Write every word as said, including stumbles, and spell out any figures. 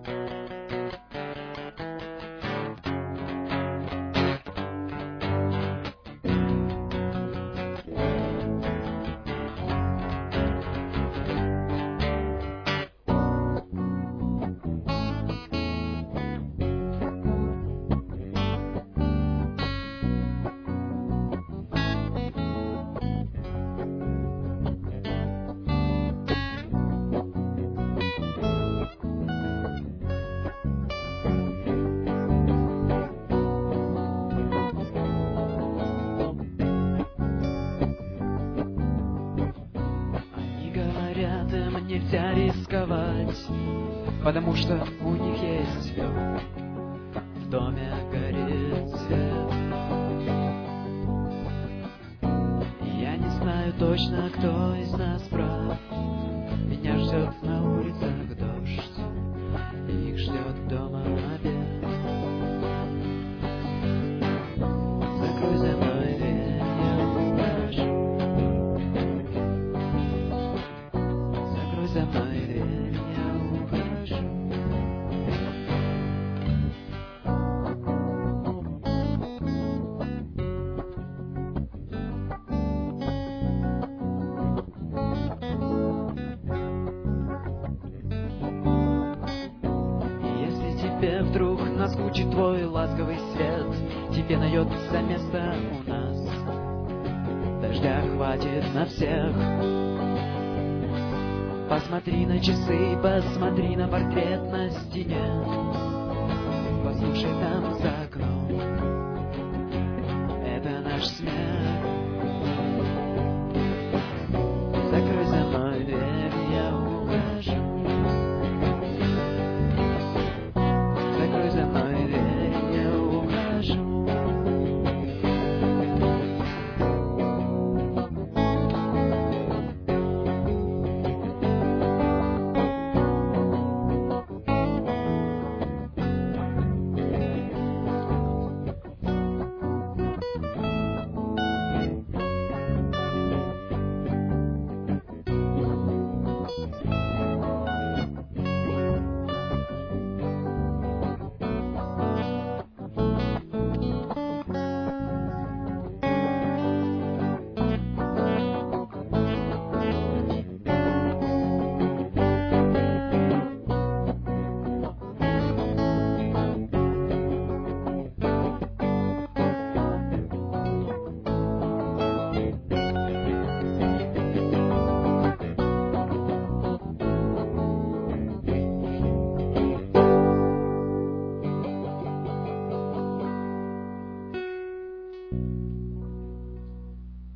Им нельзя рисковать, потому что у них есть все. В доме горит свет. Я не знаю точно, кто из нас прав. Меня ждет на улицах дождь, и их ждет дома обед. Закрой за мной дверь, я ухожу. Закрой за мной дверь, я ухожу. Если тебе вдруг наскучит твой ласковый свет, тебе найдется место у нас. Дождя хватит на всех. Посмотри на часы, посмотри на портрет на стене. Послушай там за окном, это наш смех.